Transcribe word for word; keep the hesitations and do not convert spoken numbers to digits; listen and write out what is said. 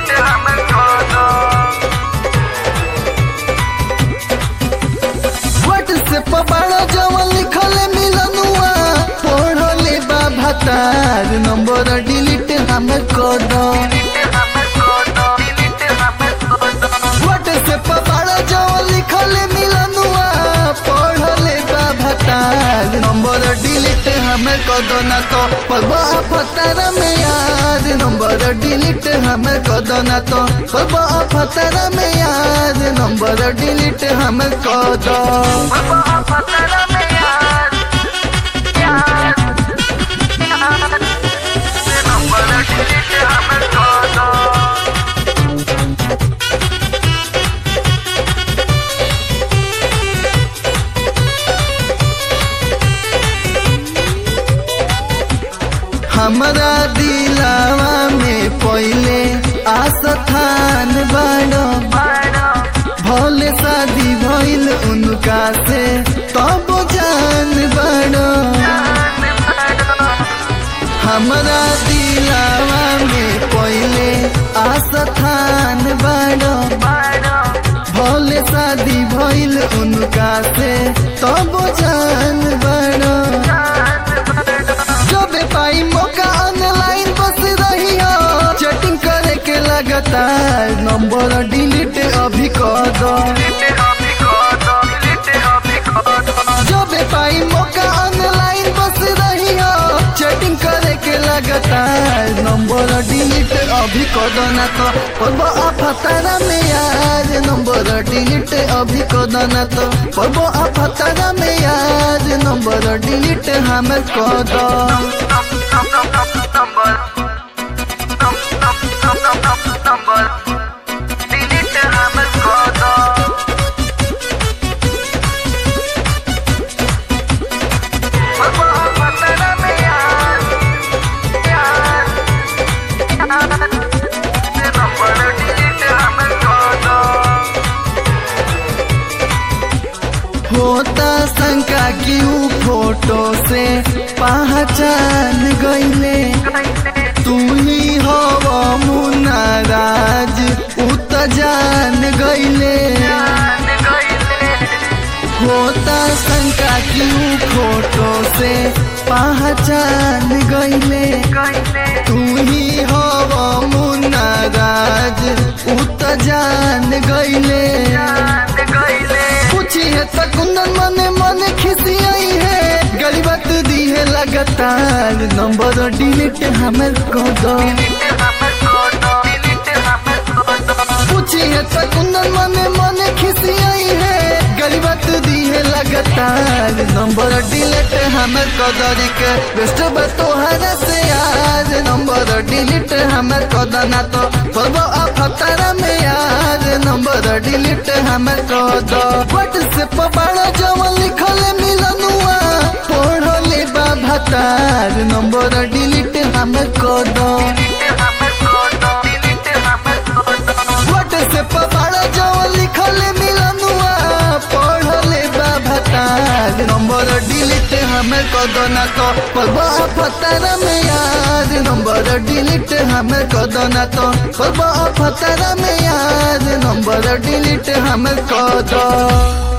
WhatsApp बड़ा जवन लिखले मिलनुआ पढ़ले बा भतार नंबर डिलीट हमें कर दो। व्हाट्सएप बड़ा जवन लिखले मिलनुआ पढ़ले बा भतार नंबर डिलीट हमें कर दो ना तो पलवा फतार में याद नंबर डिलीट हमें कर दो ना तो पलवा फतार में याद नंबर डिलीट हमें कर दो। हमरा दिलावा में पहले आस्थान बड़ो भोले शादी भइल उनका से तब जान बड़ो। हमरा दिलावा में पहले आस्थान बड़ो भोले शादी भइल उनका से तब जान बड़ो। पाई मौका ऑनलाइन बस रही हो चैटिंग करे के लगातार नंबर डिलीट अभी कर दो। जब पाई मौका ऑनलाइन बस रही हो चैटिंग करे के लगातार नंबर डिलीट अभी कर दो ना तो पड़बो फतारा में याद नंबर डिलीट अभी कर दो ना तो पड़बो फतारा में याद नंबर डिलीट हमें कर दो। होता शंका की ऊ फोटो से पहचान गईले तू ही हो मुन्ना राज उत जान गईले। होता शंका की ऊ फोटो से पहचान गईले तू ही हो मुन्ना राज उत जान गईले। है कुंदन मने मने खिसियाई है गली बात दी है लगातार नंबर डिलीट हमें कर दो। पूछी है कुंदन मने मने खिसियाई है गली बात दी है लगातार नंबर डिलीट हमें कर दो। के बेस्ट तोहरा से याद नंबर डिलीट हमें कर दो ना तो पड़बो फतारा में याद नंबर डिलीट हमें कर दो। व्हाट्सएप बड़ा जवन लिखले मिलनुआ पढ़ले बा भतार नंबर डिलीट हमें कर दो। व्हाट्सएप बड़ा जवन लिखले मिलनुआ पढ़ले बा भतार नंबर डिलीट हमें कर दो ना तो पड़बो फतारा में याद नंबर डिलीट हमें कर दो ना तो पड़बो फतारा में याद नंबर डिलीट हमें कर दो।